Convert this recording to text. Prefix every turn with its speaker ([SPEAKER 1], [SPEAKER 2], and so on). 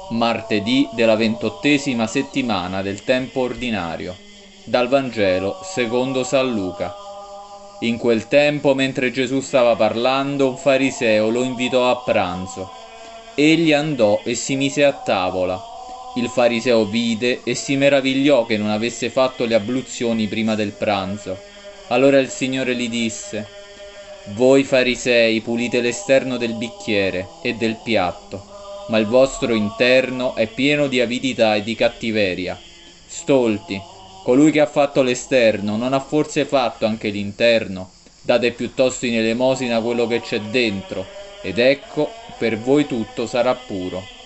[SPEAKER 1] Martedì della 28ª settimana del tempo ordinario. Dal Vangelo secondo San Luca. In quel tempo, mentre Gesù stava parlando, un fariseo lo invitò a pranzo. Egli andò e si mise a tavola. Il fariseo vide e si meravigliò che non avesse fatto le abluzioni prima del pranzo. Allora il Signore gli disse: voi farisei pulite l'esterno del bicchiere e del piatto, ma il vostro interno è pieno di avidità e di cattiveria. Stolti, colui che ha fatto l'esterno non ha forse fatto anche l'interno? Date piuttosto in elemosina quello che c'è dentro, ed ecco, per voi tutto sarà puro.